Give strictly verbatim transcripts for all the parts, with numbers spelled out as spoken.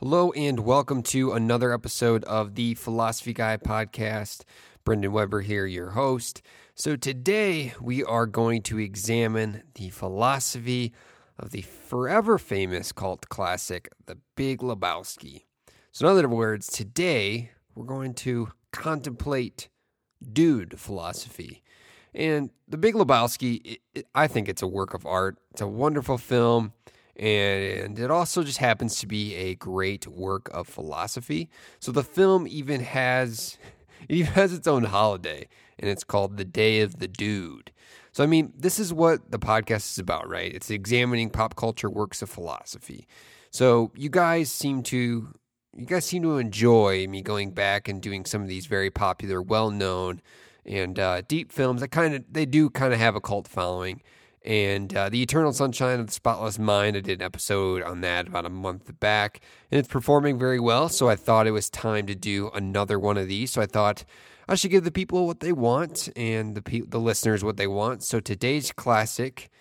Hello and welcome to another episode of the Philosophy Guy podcast. Brendan Weber here, your host. So today we are going to examine the philosophy of the forever famous cult classic, The Big Lebowski. So in other words, today we're going to contemplate dude philosophy. And The Big Lebowski, it, it, I think it's a work of art. It's a wonderful film. And it also just happens to be a great work of philosophy. So the film even has it even has its own holiday, and it's called the Day of the Dude. So I mean, this is what the podcast is about, right? It's examining pop culture works of philosophy. So you guys seem to you guys seem to enjoy me going back and doing some of these very popular, well-known, and uh, deep films that kind of they do kind of have a cult following. And uh, The Eternal Sunshine of the Spotless Mind, I did an episode on that about a month back, and it's performing very well, so I thought it was time to do another one of these. So I thought I should give the people what they want and the pe- the listeners what they want. So today's classic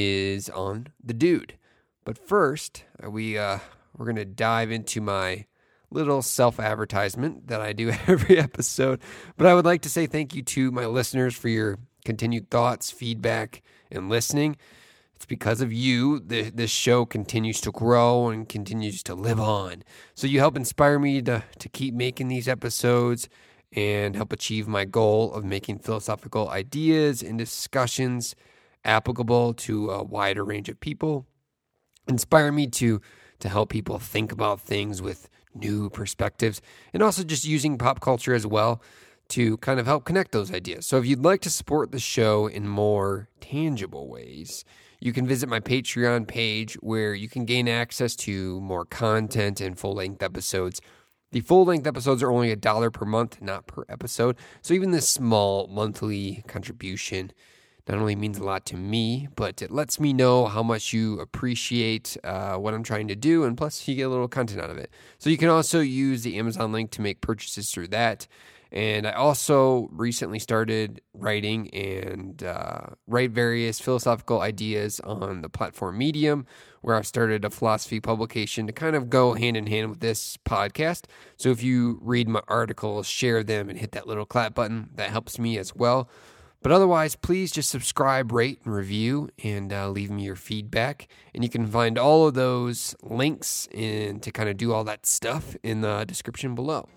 is on The Dude. But first, we, uh, we're going to dive into my little self-advertisement that I do every episode. But I would like to say thank you to my listeners for your continued thoughts, feedback, and listening. It's because of you the, this show continues to grow and continues to live on. So you help inspire me to, to keep making these episodes and help achieve my goal of making philosophical ideas and discussions applicable to a wider range of people. Inspire me to, to help people think about things with new perspectives, and also just using pop culture as well to kind of help connect those ideas. So if you'd like to support the show in more tangible ways, you can visit my Patreon page where you can gain access to more content and full-length episodes. The full-length episodes are only a dollar per month, not per episode. So even this small monthly contribution not only means a lot to me, but it lets me know how much you appreciate uh, what I'm trying to do, and plus you get a little content out of it. So you can also use the Amazon link to make purchases through that. And I also recently started writing and uh, write various philosophical ideas on the platform Medium, where I've started a philosophy publication to kind of go hand in hand with this podcast. So if you read my articles, share them, and hit that little clap button, that helps me as well. But otherwise, please just subscribe, rate, and review, and uh, leave me your feedback. And you can find all of those links and to kind of do all that stuff in the description below.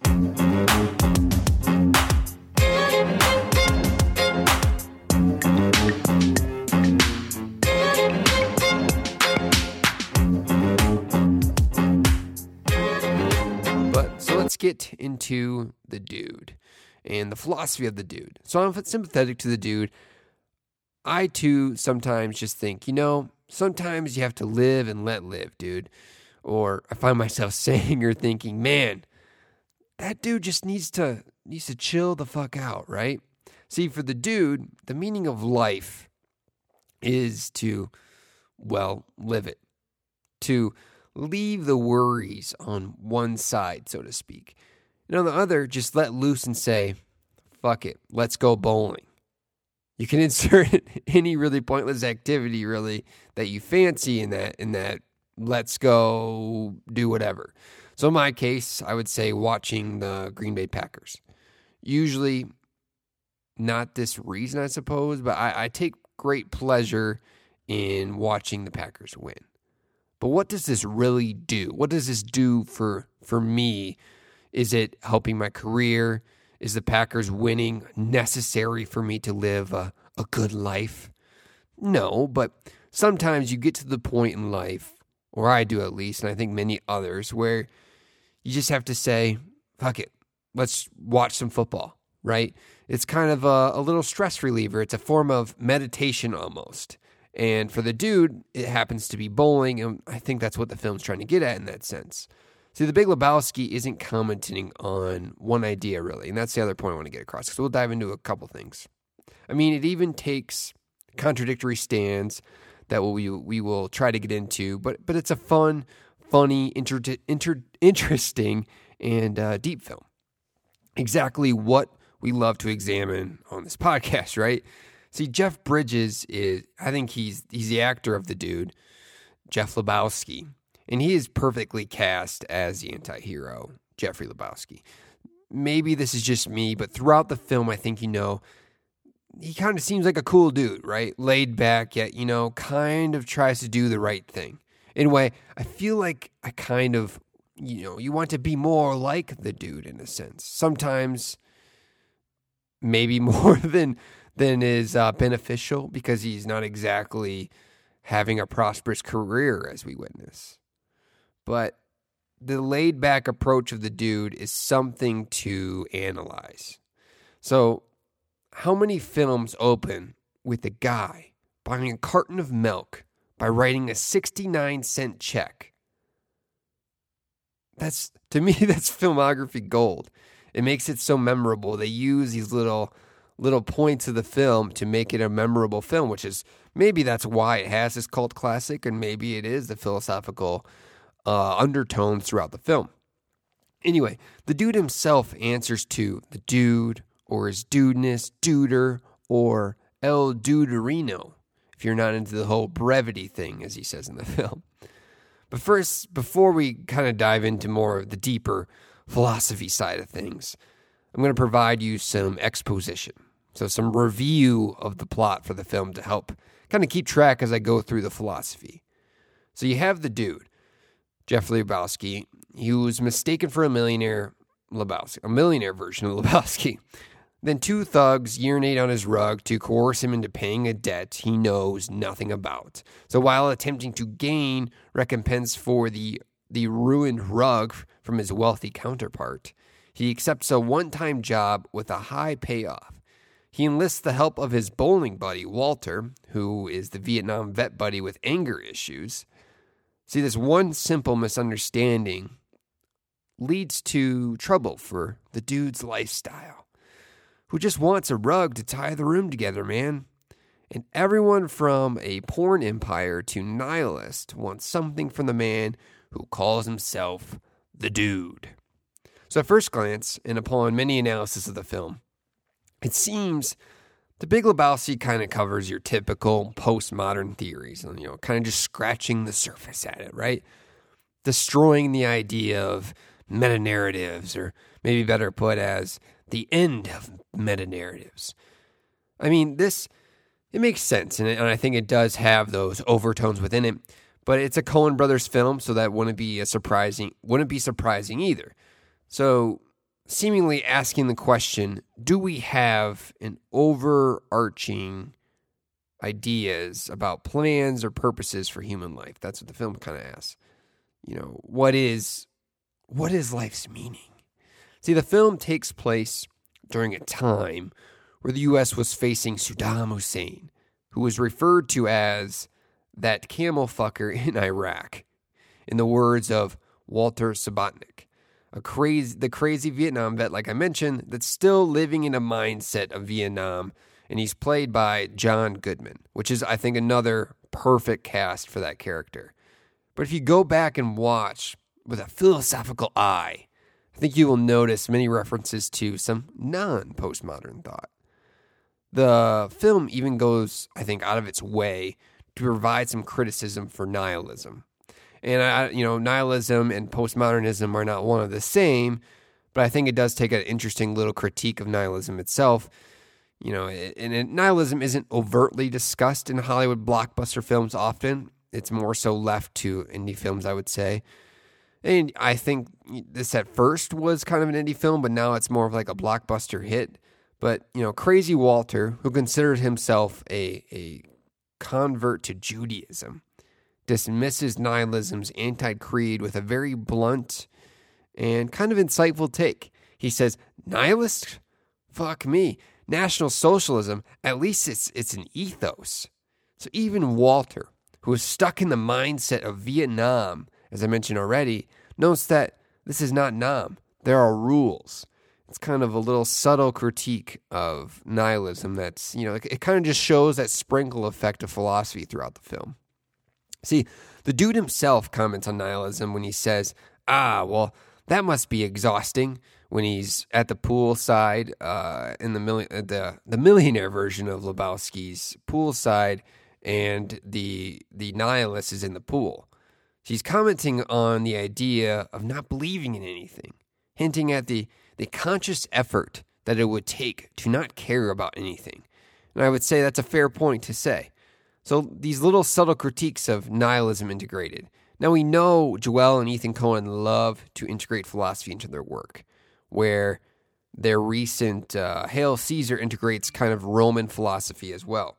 Let's get into the dude and the philosophy of the dude. So I'm sympathetic to the dude. I, too, sometimes just think, you know, sometimes you have to live and let live, dude. Or I find myself saying or thinking, man, that dude just needs to needs to chill the fuck out, right? See, for the dude, the meaning of life is to, well, live it. To leave the worries on one side, so to speak. And on the other, just let loose and say, fuck it, let's go bowling. You can insert any really pointless activity, really, that you fancy in that, in that let's go do whatever. So in my case, I would say watching the Green Bay Packers. Usually, not this reason, I suppose, but I, I take great pleasure in watching the Packers win. But what does this really do? What does this do for, for me? Is it helping my career? Is the Packers winning necessary for me to live a, a good life? No, but sometimes you get to the point in life, or I do at least, and I think many others, where you just have to say, fuck it, let's watch some football, right? It's kind of a, a little stress reliever. It's a form of meditation almost. And for the dude, it happens to be bowling, and I think that's what the film's trying to get at in that sense. See, The Big Lebowski isn't commenting on one idea, really, and that's the other point I want to get across, because we'll dive into a couple things. I mean, it even takes contradictory stands that we we will try to get into, but but it's a fun, funny, inter, inter, interesting, and uh, deep film. Exactly what we love to examine on this podcast, right? See, Jeff Bridges is, I think he's he's the actor of the dude, Jeff Lebowski. And he is perfectly cast as the anti-hero, Jeffrey Lebowski. Maybe this is just me, but throughout the film, I think, you know, he kind of seems like a cool dude, right? Laid back, yet, you know, kind of tries to do the right thing. In a way, I feel like I kind of, you know, you want to be more like the dude in a sense. Sometimes maybe more than than is uh, beneficial because he's not exactly having a prosperous career as we witness. But the laid-back approach of the dude is something to analyze. So, how many films open with a guy buying a carton of milk by writing a sixty-nine cent check? That's, to me, that's filmography gold. It makes it so memorable. They use these little little points of the film to make it a memorable film, which is, maybe that's why it has this cult classic, and maybe it is the philosophical uh, undertones throughout the film. Anyway, the dude himself answers to the dude, or his dudeness, duder, or El Duderino, if you're not into the whole brevity thing, as he says in the film. But first, before we kind of dive into more of the deeper philosophy side of things, I'm going to provide you some exposition. So some review of the plot for the film to help kind of keep track as I go through the philosophy. So you have the dude, Jeffrey Lebowski. He was mistaken for a millionaire Lebowski, a millionaire version of Lebowski. Then two thugs urinate on his rug to coerce him into paying a debt he knows nothing about. So while attempting to gain recompense for the, the ruined rug from his wealthy counterpart, he accepts a one-time job with a high payoff. He enlists the help of his bowling buddy, Walter, who is the Vietnam vet buddy with anger issues. See, this one simple misunderstanding leads to trouble for the dude's lifestyle, who just wants a rug to tie the room together, man. And everyone from a porn empire to nihilist wants something from the man who calls himself the dude. So at first glance, and upon many analysis of the film, it seems The Big Lebowski kind of covers your typical postmodern theories, and, you know, kind of just scratching the surface at it, right? Destroying the idea of meta-narratives, or maybe better put as the end of meta-narratives. I mean, this, it makes sense, and, it, and I think it does have those overtones within it, but it's a Coen Brothers film, so that wouldn't be a surprising, wouldn't be surprising either. So, seemingly asking the question, do we have an overarching ideas about plans or purposes for human life? That's what the film kind of asks. You know, what is, what is life's meaning? See, the film takes place during a time where the U S was facing Saddam Hussein, who was referred to as that camel fucker in Iraq, in the words of Walter Subotnick. A crazy, the crazy Vietnam vet, like I mentioned, that's still living in a mindset of Vietnam, and he's played by John Goodman, which is, I think, another perfect cast for that character. But if you go back and watch with a philosophical eye, I think you will notice many references to some non-postmodern thought. The film even goes, I think, out of its way to provide some criticism for nihilism. And, I, you know, nihilism and postmodernism are not one of the same, but I think it does take an interesting little critique of nihilism itself. You know, and, and nihilism isn't overtly discussed in Hollywood blockbuster films often. It's more so left to indie films, I would say. And I think this at first was kind of an indie film, but now it's more of like a blockbuster hit. But, you know, Crazy Walter, who considered himself a, a convert to Judaism, dismisses nihilism's anti-creed with a very blunt and kind of insightful take. He says, nihilist? Fuck me. National Socialism, at least it's it's an ethos. So even Walter, who is stuck in the mindset of Vietnam, as I mentioned already, notes that this is not Nam. There are rules. It's kind of a little subtle critique of nihilism that's, you know, it, it kind of just shows that sprinkle effect of philosophy throughout the film. See, the dude himself comments on nihilism when he says, ah, well, that must be exhausting, when he's at the poolside uh, in the, milli- the the millionaire version of Lebowski's poolside, and the the nihilist is in the pool. She's commenting on the idea of not believing in anything, hinting at the, the conscious effort that it would take to not care about anything. And I would say that's a fair point to say. So these little subtle critiques of nihilism integrated. Now we know Joel and Ethan Coen love to integrate philosophy into their work, where their recent uh, Hail Caesar integrates kind of Roman philosophy as well.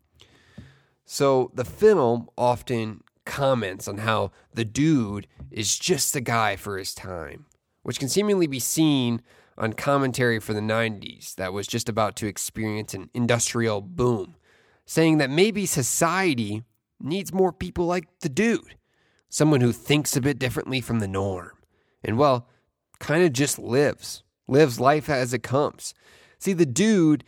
So the film often comments on how the dude is just the guy for his time, which can seemingly be seen on commentary for the nineties that was just about to experience an industrial boom, saying that maybe society needs more people like the dude, someone who thinks a bit differently from the norm, and, well, kind of just lives, lives life as it comes. See, the dude,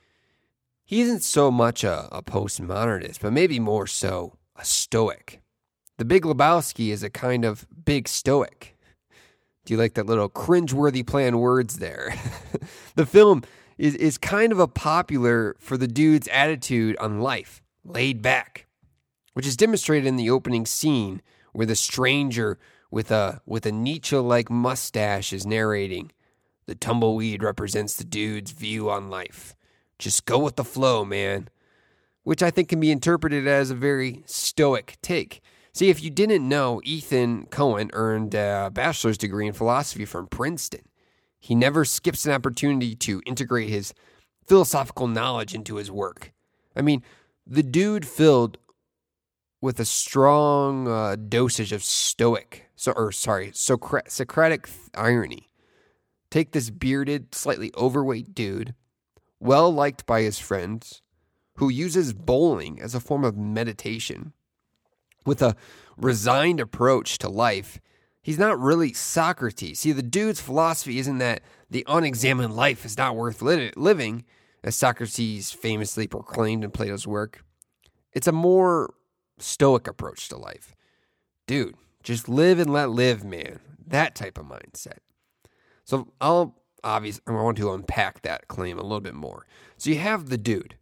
he isn't so much a, a postmodernist, but maybe more so a stoic. The Big Lebowski is a kind of big stoic. Do you like that little cringeworthy play on words there? The film is, is kind of a popular for the dude's attitude on life, laid back, which is demonstrated in the opening scene where the stranger with a with a Nietzsche-like mustache is narrating, "The tumbleweed represents the dude's view on life. Just go with the flow, man," which I think can be interpreted as a very stoic take. See, if you didn't know, Ethan Coen earned a bachelor's degree in philosophy from Princeton. He never skips an opportunity to integrate his philosophical knowledge into his work. I mean, the dude filled with a strong uh, dosage of stoic, so, or sorry, Socra- Socratic irony. Take this bearded, slightly overweight dude, well-liked by his friends, who uses bowling as a form of meditation. With a resigned approach to life, he's not really Socrates. See, the dude's philosophy isn't that the unexamined life is not worth li- living, as Socrates famously proclaimed in Plato's work. It's a more stoic approach to life. Dude, just live and let live, man. That type of mindset. So I'll obviously, I want to unpack that claim a little bit more. So you have the dude.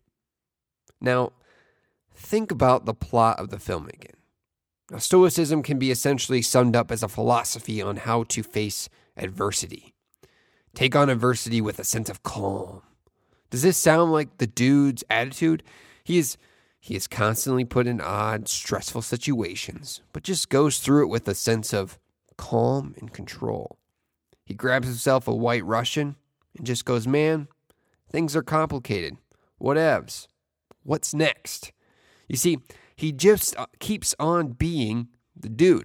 Now, think about the plot of the film again. Now, Stoicism can be essentially summed up as a philosophy on how to face adversity. Take on adversity with a sense of calm. Does this sound like the dude's attitude? He is he is constantly put in odd, stressful situations, but just goes through it with a sense of calm and control. He grabs himself a White Russian and just goes, "Man, things are complicated. Whatevs. What's next?" You see, he just keeps on being the dude.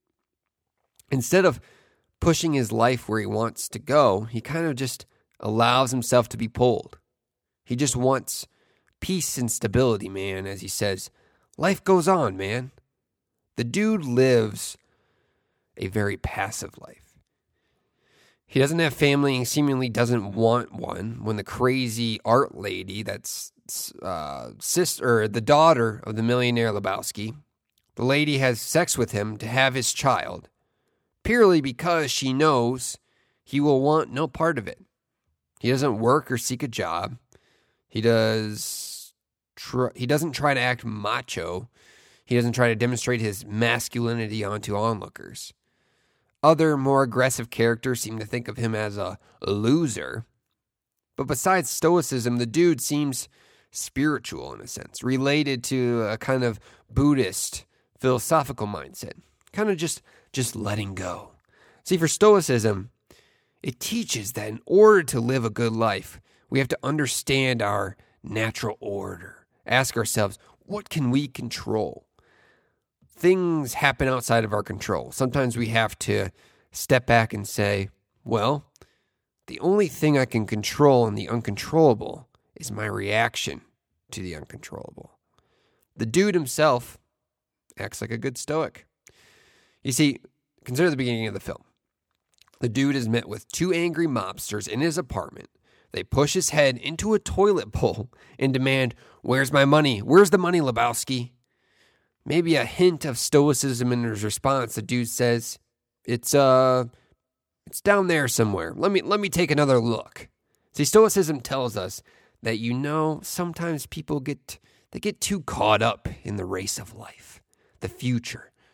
Instead of pushing his life where he wants to go, he kind of just allows himself to be pulled. He just wants peace and stability, man, as he says, life goes on, man. The dude lives a very passive life. He doesn't have family and seemingly doesn't want one when the crazy art lady that's uh, sister, the daughter of the millionaire Lebowski, the lady has sex with him to have his child, purely because she knows he will want no part of it. He doesn't work or seek a job. He does. Tr- he doesn't try to act macho. He doesn't try to demonstrate his masculinity onto onlookers. Other, more aggressive characters seem to think of him as a loser. But besides stoicism, the dude seems spiritual in a sense, related to a kind of Buddhist philosophical mindset, kind of just, just letting go. See, for stoicism, it teaches that in order to live a good life, we have to understand our natural order. Ask ourselves, what can we control? Things happen outside of our control. Sometimes we have to step back and say, well, the only thing I can control in the uncontrollable is my reaction to the uncontrollable. The dude himself acts like a good stoic. You see, consider the beginning of the film. The dude is met with two angry mobsters in his apartment. They push his head into a toilet bowl and demand, "Where's my money? Where's the money, Lebowski?" Maybe a hint of stoicism in his response. The dude says, It's uh it's down there somewhere. Let me let me take another look. See, stoicism tells us that, you know, sometimes people get they get too caught up in the race of life, the future,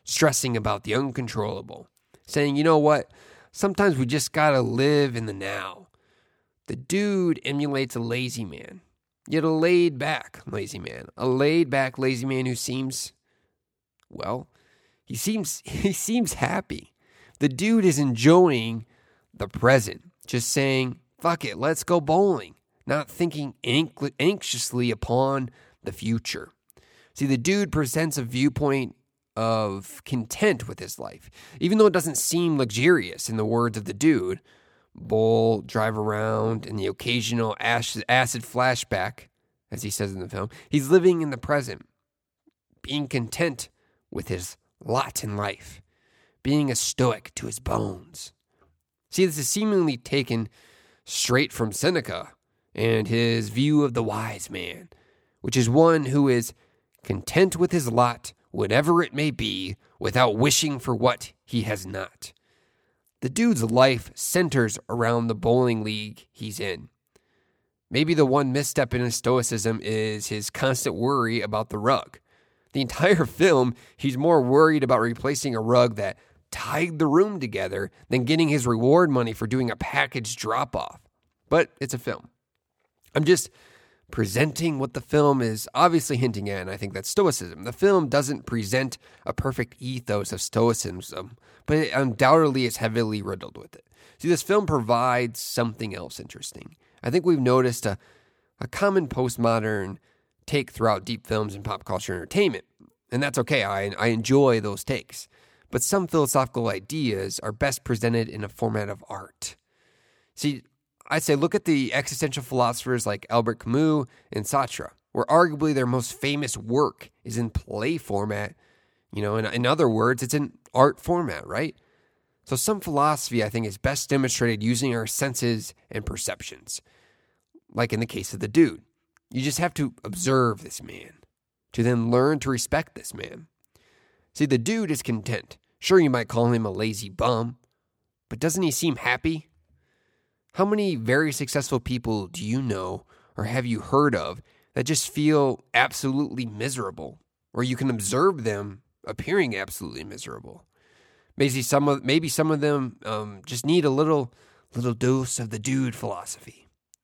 stressing about the uncontrollable, saying, you know what, sometimes we just gotta live in the now. The dude emulates a lazy man, yet a laid-back lazy man, a laid-back lazy man who seems, well, he seems he seems happy. The dude is enjoying the present, just saying, fuck it, let's go bowling, not thinking anxiously upon the future. See, the dude presents a viewpoint of content with his life, even though it doesn't seem luxurious in the words of the dude. Bowl, drive around, and the occasional acid flashback, as he says in the film. He's living in the present, being content with his lot in life, being a stoic to his bones. See, this is seemingly taken straight from Seneca and his view of the wise man, which is one who is content with his lot, whatever it may be, without wishing for what he has not. The dude's life centers around the bowling league he's in. Maybe the one misstep in his stoicism is his constant worry about the rug. The entire film, he's more worried about replacing a rug that tied the room together than getting his reward money for doing a package drop-off. But it's a film. I'm just presenting what the film is obviously hinting at, and I think that's stoicism. The film doesn't present a perfect ethos of stoicism, but it undoubtedly is heavily riddled with it. See, this film provides something else interesting. I think we've noticed a, a common postmodern take throughout deep films and pop culture entertainment, and that's okay. I, I enjoy those takes. But some philosophical ideas are best presented in a format of art. See, I'd say look at the existential philosophers like Albert Camus and Sartre, where arguably their most famous work is in play format. You know, in, in other words, it's in art format, right? So some philosophy, I think, is best demonstrated using our senses and perceptions. Like in the case of the dude. You just have to observe this man to then learn to respect this man. See, the dude is content. Sure, you might call him a lazy bum, but doesn't he seem happy? How many very successful people do you know or have you heard of that just feel absolutely miserable, or you can observe them appearing absolutely miserable? Maybe some of maybe some of them um, just need a little little dose of the dude philosophy.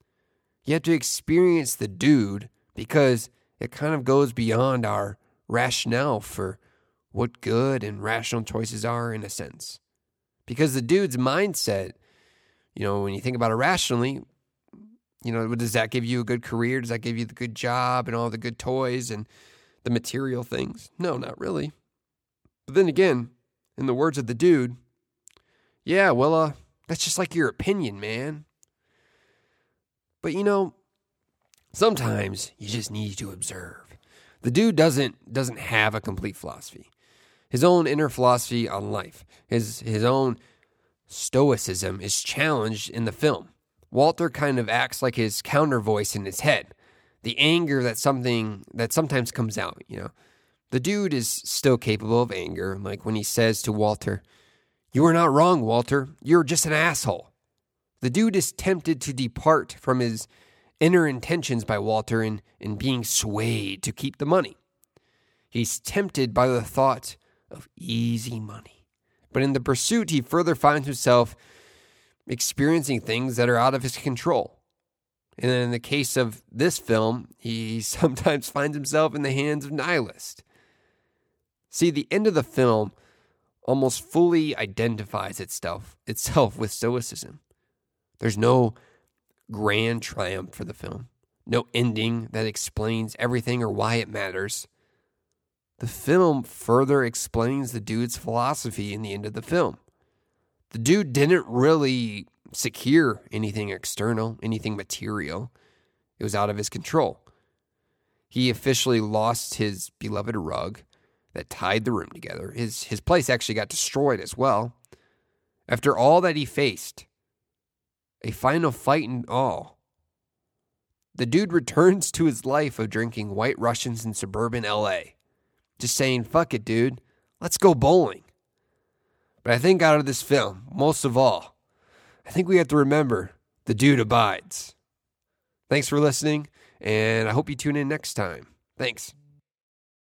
You have to experience the dude because it kind of goes beyond our rationale for what good and rational choices are, in a sense. Because the dude's mindset, you know, when you think about it rationally, you know, does that give you a good career? Does that give you the good job and all the good toys and the material things? No, not really. But then again, in the words of the dude, yeah, well, uh, that's just like your opinion, man. But, you know, sometimes you just need to observe. The dude doesn't doesn't have a complete philosophy. His own inner philosophy on life, his his own stoicism is challenged in the film. Walter kind of acts like his counter voice in his head. The anger that something that sometimes comes out, you know. The dude is still capable of anger, like when he says to Walter, "You are not wrong, Walter. You're just an asshole." The dude is tempted to depart from his inner intentions by Walter in, in being swayed to keep the money. He's tempted by the thought of easy money. But in the pursuit, he further finds himself experiencing things that are out of his control. And in the case of this film, he sometimes finds himself in the hands of nihilists. See, the end of the film almost fully identifies itself, itself with stoicism. There's no grand triumph for the film, no ending that explains everything or why it matters. The film further explains the dude's philosophy in the end of the film. The dude didn't really secure anything external, anything material. It was out of his control. He officially lost his beloved rug that tied the room together. His, his place actually got destroyed as well. After all that he faced, a final fight and all, the dude returns to his life of drinking White Russians in suburban L A. Just saying, fuck it, dude. Let's go bowling. But I think out of this film, most of all, I think we have to remember the dude abides. Thanks for listening, and I hope you tune in next time. Thanks.